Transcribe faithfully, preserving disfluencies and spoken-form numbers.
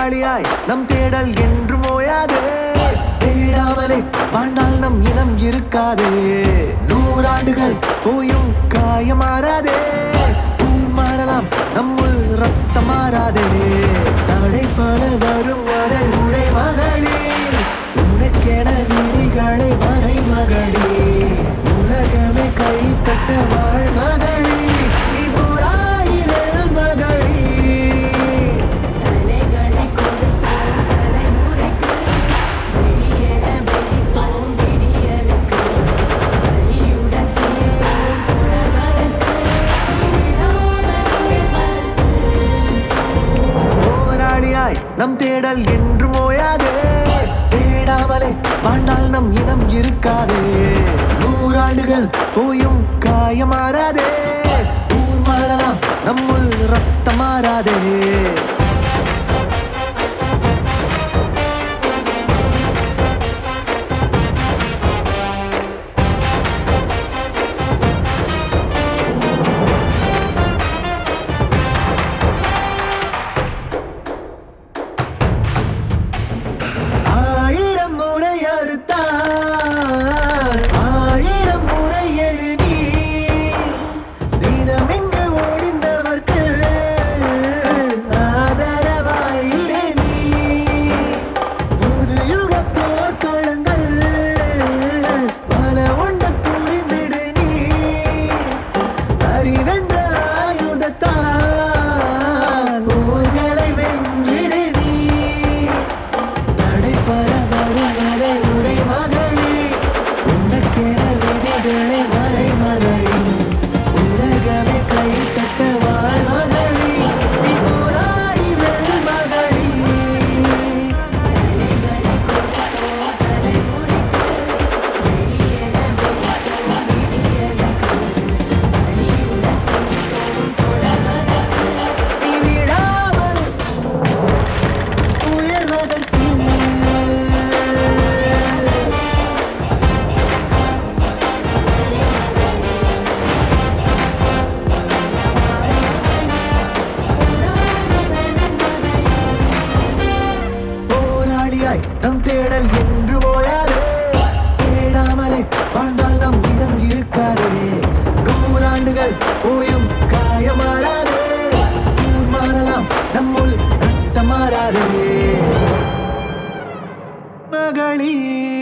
போராளியாய் நம் தேடல் என்று மோயாதே. தேடாமலே வாழ்ந்தால் நம் இனம் இருக்காதே. நூறாண்டுகள் போயும் காயமாறாதே. ஊர் மாறலாம் நம்முள் ரத்தம் மாறாதே. தடை பல வரும் வரை உடை மகளே. உனக்கென விதிகளை வரை மகளே. உலகமே கை தட்ட வாழ் மகளே. நீ போராடி நெல் மகளே. தலைகளை கொடுத்தோம் தலைமுறைக்கு. வெடியென வெடித்தோம் விடியலுக்கு. வலியுடன் சிரிப்போம் தொடர்வதற்கு. விடாமல் உயர்வதற்கு. போராளியாய் நம் தேடல் என்று மோயாதே. தேடாமலே வாழ்ந்தால் நம் இனம் இருக்காதே. நூறாண்டுகள் போயும் காயமாறாதே. ஊர் மாறலாம் நம்முள் ரத்தம் மாறாதே. ஆயிரம் முறை அறுத்தால் ஆயிரம் முறை எழு நீ. தினம் இங்கு ஓடிந்தவர்க்கு ஆதரவாயிரே நீ. புது யுக போர்க்களங்கள் பல உண்டு புரிந்திடு நீ. அறிவென்ற ஆயுதத்தால் ஊர்களை வென்றிடு நீ. தடை பல வரும் வரை உடை மகளே. உனக்கென விதிகளை வரை மகளே. உலகமே கை தட்ட வாழ் மகளே. நீ போராடி வெல் மகளே. தலைகளை கொடுத்தோம் தலைமுறைக்கு. வெடியென வெடித்தோம் விடியலுக்கு. வலியுடன் சிரித்தோம் தொடர்வதற்கு. நீ விடாமல் உயர்வதற்கு. போராளியாய் நம் தேடல் என்று போயாதே. தேடாமலே வாழ்ந்தால் நம் இனம் இருக்காதே. நூறாண்டுகள் போயும் காயமாறாதே. ஊர் மாறலாம் நம்முள் ரத்தம் மாறாதே மகளே.